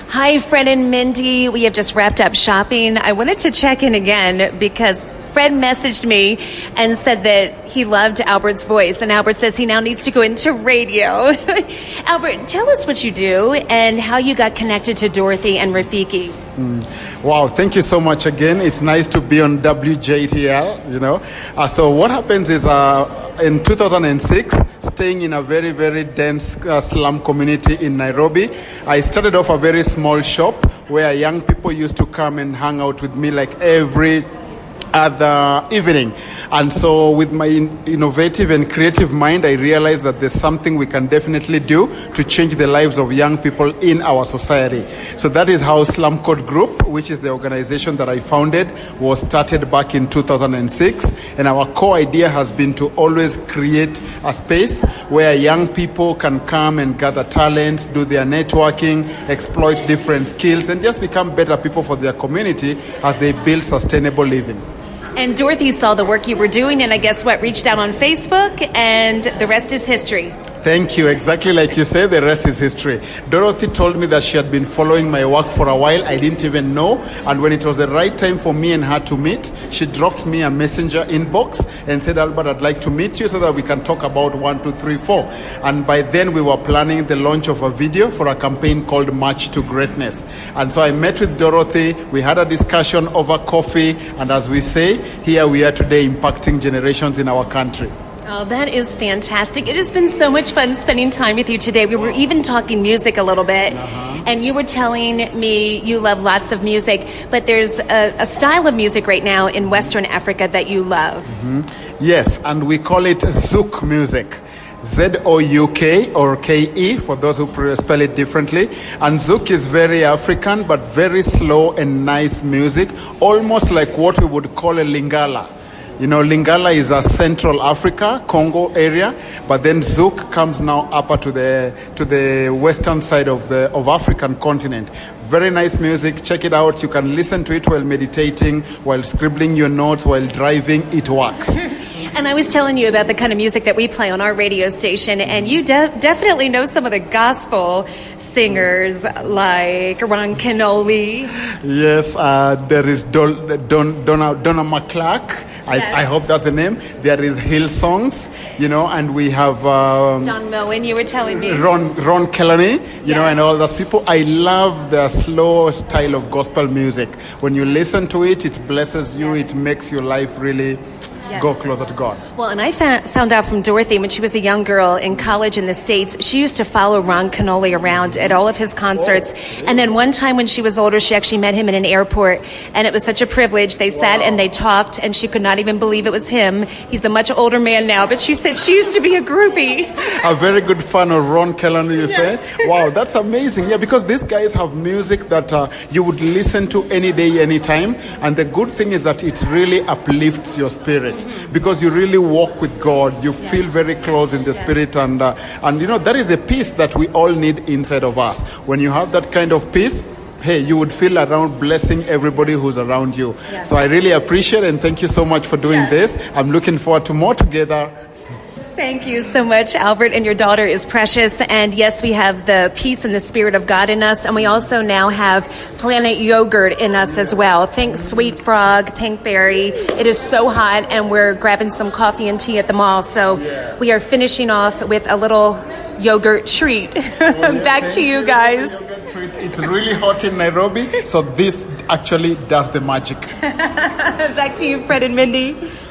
Hi, Fred and Mindy. We have just wrapped up shopping. I wanted to check in again because Fred messaged me and said that he loved Albert's voice, and Albert says he now needs to go into radio. Albert, tell us what you do and how you got connected to Dorothy and Rafiki. Wow, thank you so much again. It's nice to be on WJTL, So what happens is in 2006, staying in a very, very dense slum community in Nairobi, I started off a very small shop where young people used to come and hang out with me like every other evening. And so with my innovative and creative mind, I realized that there's something we can definitely do to change the lives of young people in our society. So that is how Slum Code Group, which is the organization that I founded, was started back in 2006. And our core idea has been to always create a space where young people can come and gather talent, do their networking, exploit different skills, and just become better people for their community as they build sustainable living. And Dorothy saw the work you were doing, and I guess what, reached out on Facebook, and the rest is history. Thank you. Exactly like you said, the rest is history. Dorothy told me that she had been following my work for a while. I didn't even know. And when it was the right time for me and her to meet, she dropped me a messenger inbox and said, Albert, I'd like to meet you so that we can talk about 1, 2, 3, 4. And by then we were planning the launch of a video for a campaign called March to Greatness. And so I met with Dorothy. We had a discussion over coffee. And as we say, here we are today impacting generations in our country. Oh, that is fantastic. It has been so much fun spending time with you today. We were even talking music a little bit, and you were telling me you love lots of music, but there's a style of music right now in Western Africa that you love. Yes, and we call it Zouk music. Z-O-U-K or K-E for those who spell it differently. And Zouk is very African, but very slow and nice music, almost like what we would call a Lingala. Lingala is a Central Africa, Congo area, but then Zouk comes now upper to the western side of African continent. Very nice music. Check it out. You can listen to it while meditating, while scribbling your notes, while driving. It works. And I was telling you about the kind of music that we play on our radio station, and you definitely know some of the gospel singers like Ron Canoli. Yes, there is Donna McClark. I hope that's the name. There is Hillsongs, and we have Don Moen, you were telling me. Ron Kelly, and all those people. I love the slow style of gospel music. When you listen to it, it blesses you. It makes your life really go closer to God. Well, and I found out from Dorothy when she was a young girl in college in the States, she used to follow Ron Canoli around at all of his concerts. And then one time when she was older, she actually met him in an airport, and it was such a privilege. They sat and they talked, and she could not even believe it was him. He's a much older man now, but she said she used to be a groupie. A very good fan of Ron Kelly, you say? Wow, that's amazing. Yeah, because these guys have music that you would listen to any day, any time. And the good thing is that it really uplifts your spirit. Because you really walk with God, you feel very close in the spirit, and that is a peace that we all need inside of us. When you have that kind of peace, hey, you would feel around blessing everybody who's around you. So I really appreciate and thank you so much for doing this. I'm looking forward to more together. Thank you so much, Albert, and your daughter is precious. And yes, we have the peace and the Spirit of God in us, and we also now have Planet Yogurt in us as well. Think Sweet Frog, Pinkberry. It is so hot, and we're grabbing some coffee and tea at the mall. So we are finishing off with a little yogurt treat. Back to you guys. It's really hot in Nairobi, so this actually does the magic. Back to you, Fred and Mindy.